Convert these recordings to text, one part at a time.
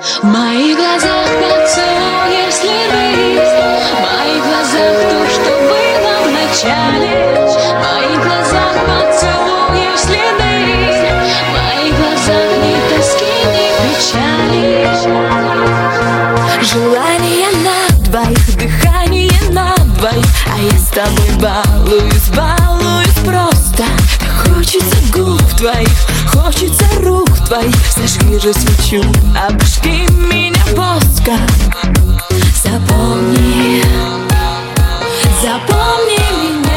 В моих глазах поцелуев следы, в моих глазах то, что было в начале. В моих глазах поцелуев следы, в моих глазах ни тоски, ни печали. Желание на двоих, дыхание на двоих, а я с тобой балуюсь, балуюсь просто. Хочется губ твоих, хочется рук твоих. Зажги же свечу, обожги меня воском. Запомни, запомни меня.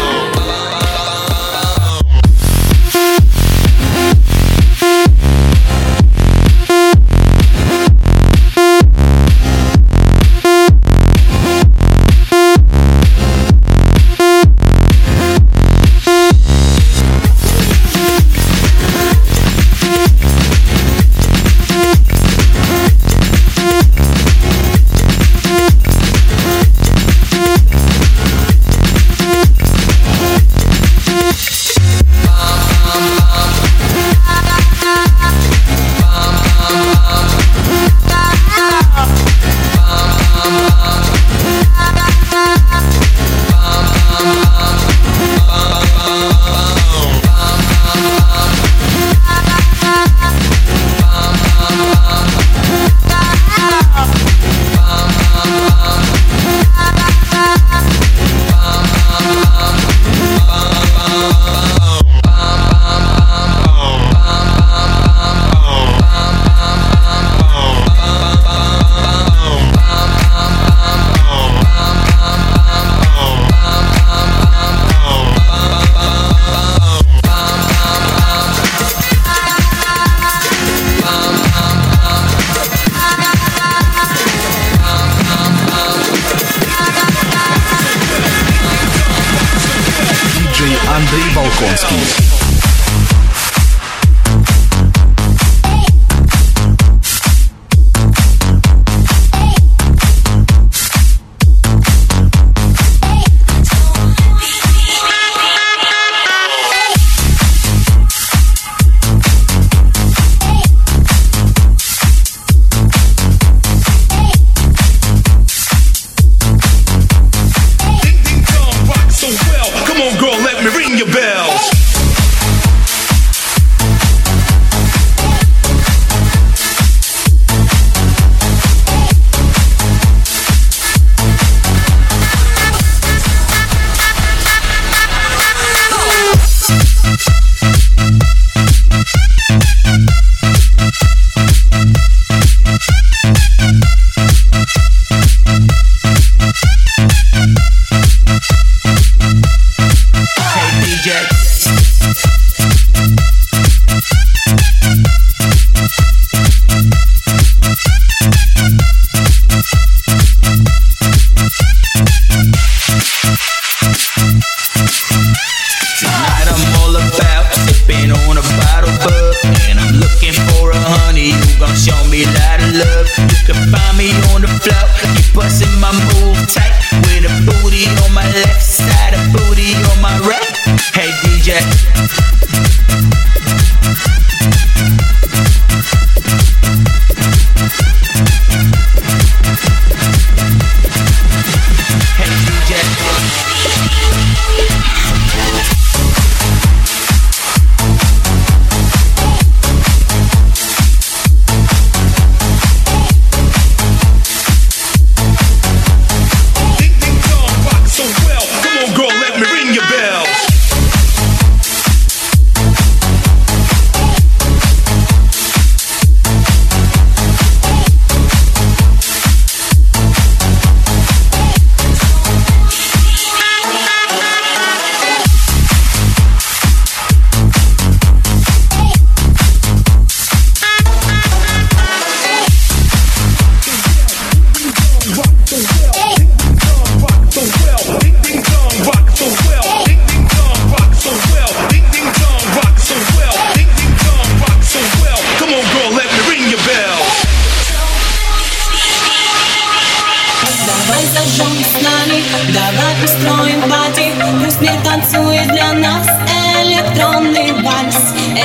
Андрей Балконский.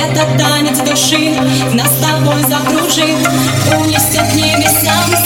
этот танец души нас с тобой закружит, унесет к небесам.